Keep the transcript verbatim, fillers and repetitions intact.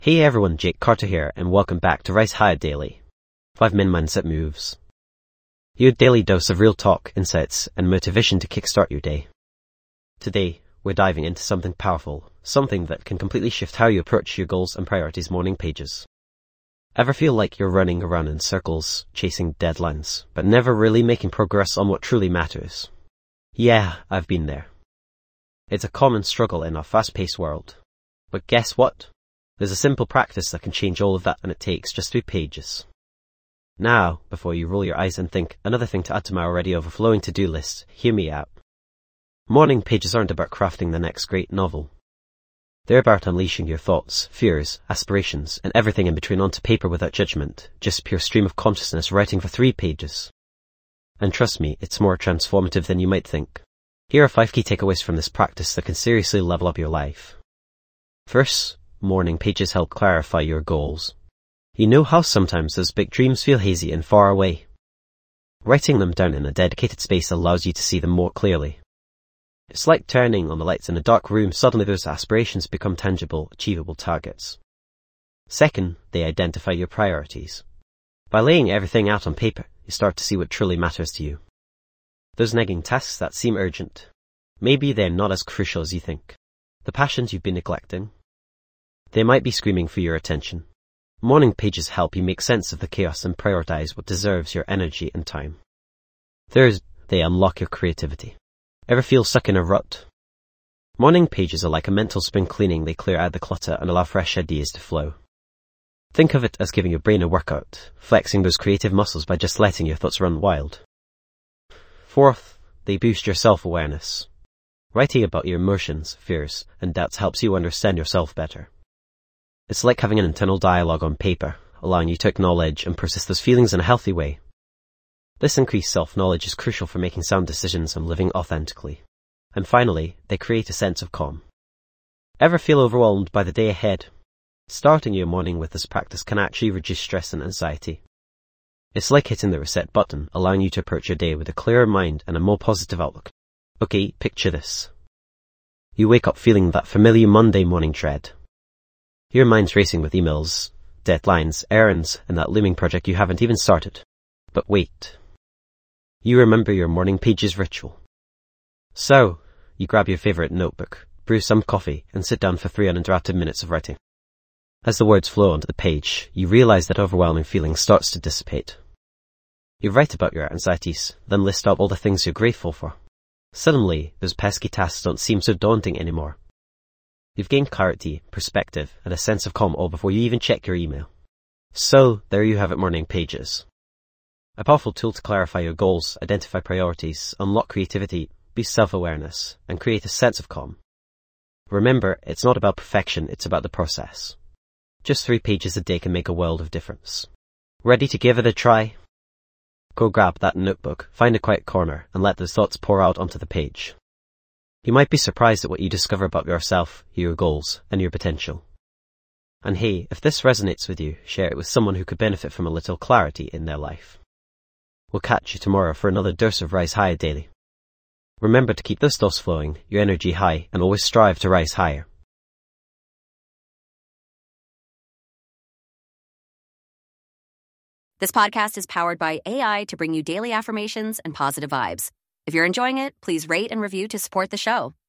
Hey everyone, Jake Carter here, and welcome back to Rise Higher Daily. five min Mindset Moves. Your daily dose of real talk, insights, and motivation to kickstart your day. Today, we're diving into something powerful, something that can completely shift how you approach your goals and priorities morning pages. Ever feel like you're running around in circles, chasing deadlines, but never really making progress on what truly matters? Yeah, I've been there. It's a common struggle in our fast-paced world. But guess what? There's a simple practice that can change all of that, and it takes just three pages. Now, before you roll your eyes and think, another thing to add to my already overflowing to-do list, hear me out. Morning pages aren't about crafting the next great novel. They're about unleashing your thoughts, fears, aspirations, and everything in between onto paper without judgment, just pure stream of consciousness writing for three pages. And trust me, it's more transformative than you might think. Here are five key takeaways from this practice that can seriously level up your life. First, morning pages help clarify your goals. You know how sometimes those big dreams feel hazy and far away? Writing them down in a dedicated space allows you to see them more clearly. It's like turning on the lights in a dark room. Suddenly those aspirations become tangible, achievable targets. Second, they identify your priorities. By laying everything out on paper, you start to see what truly matters to you. Those nagging tasks that seem urgent, maybe they're not as crucial as you think. The passions you've been neglecting, they might be screaming for your attention. Morning pages help you make sense of the chaos and prioritize what deserves your energy and time. Third, they unlock your creativity. Ever feel stuck in a rut? Morning pages are like a mental spring cleaning. They clear out the clutter and allow fresh ideas to flow. Think of it as giving your brain a workout, flexing those creative muscles by just letting your thoughts run wild. Fourth, they boost your self-awareness. Writing about your emotions, fears, and doubts helps you understand yourself better. It's like having an internal dialogue on paper, allowing you to acknowledge and process those feelings in a healthy way. This increased self-knowledge is crucial for making sound decisions and living authentically. And finally, they create a sense of calm. Ever feel overwhelmed by the day ahead? Starting your morning with this practice can actually reduce stress and anxiety. It's like hitting the reset button, allowing you to approach your day with a clearer mind and a more positive outlook. Okay, picture this. You wake up feeling that familiar Monday morning dread. Your mind's racing with emails, deadlines, errands, and that looming project you haven't even started. But wait. You remember your morning pages ritual. So, you grab your favorite notebook, brew some coffee, and sit down for three uninterrupted minutes of writing. As the words flow onto the page, you realize that overwhelming feeling starts to dissipate. You write about your anxieties, then list out all the things you're grateful for. Suddenly, those pesky tasks don't seem so daunting anymore. You've gained clarity, perspective, and a sense of calm all before you even check your email. So, there you have it, morning pages. A powerful tool to clarify your goals, identify priorities, unlock creativity, boost self-awareness, and create a sense of calm. Remember, it's not about perfection, it's about the process. Just three pages a day can make a world of difference. Ready to give it a try? Go grab that notebook, find a quiet corner, and let those thoughts pour out onto the page. You might be surprised at what you discover about yourself, your goals, and your potential. And hey, if this resonates with you, share it with someone who could benefit from a little clarity in their life. We'll catch you tomorrow for another dose of Rise Higher Daily. Remember to keep those thoughts flowing, your energy high, and always strive to rise higher. This podcast is powered by A I to bring you daily affirmations and positive vibes. If you're enjoying it, please rate and review to support the show.